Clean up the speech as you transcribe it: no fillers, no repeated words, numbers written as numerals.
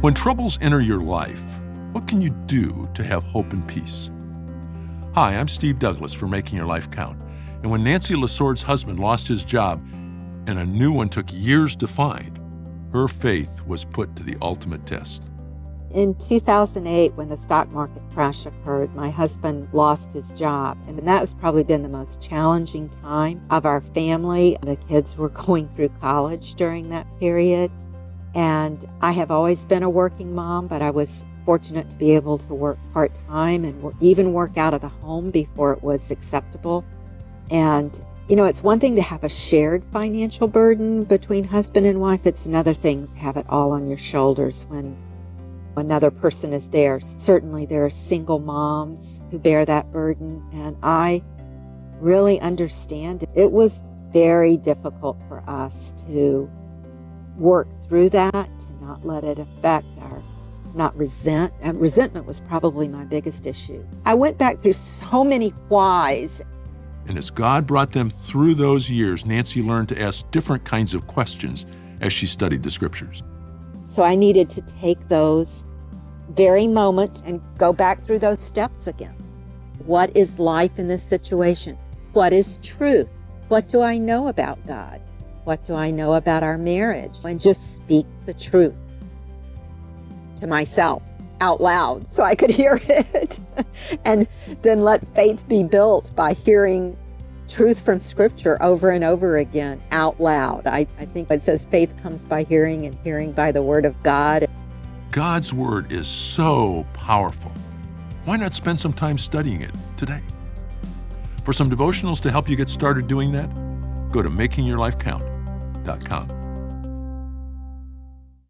When troubles enter your life, what can you do to have hope and peace? Hi, I'm Steve Douglas for Making Your Life Count. And when Nancy Lesord's husband lost his job and a new one took years to find, her faith was put to the ultimate test. In 2008, when the stock market crash occurred, my husband lost his job. And that was probably been the most challenging time of our family. The kids were going through college during that period. And I have always been a working mom, but I was fortunate to be able to work part-time and even work out of the home before it was acceptable. And, it's one thing to have a shared financial burden between husband and wife. It's another thing to have it all on your shoulders when another person is there. Certainly there are single moms who bear that burden, and I really understand. It was very difficult for us to work through that, to not let it affect resentment was probably my biggest issue. I went back through so many whys. And as God brought them through those years, Nancy learned to ask different kinds of questions as she studied the scriptures. So I needed to take those very moments and go back through those steps again. What is life in this situation? What is truth? What do I know about God? What do I know about our marriage? And just speak the truth to myself out loud so I could hear it. And then let faith be built by hearing truth from Scripture over and over again out loud. I think it says faith comes by hearing and hearing by the Word of God. God's Word is so powerful. Why not spend some time studying it today? For some devotionals to help you get started doing that, go to makingyourlifecount.com.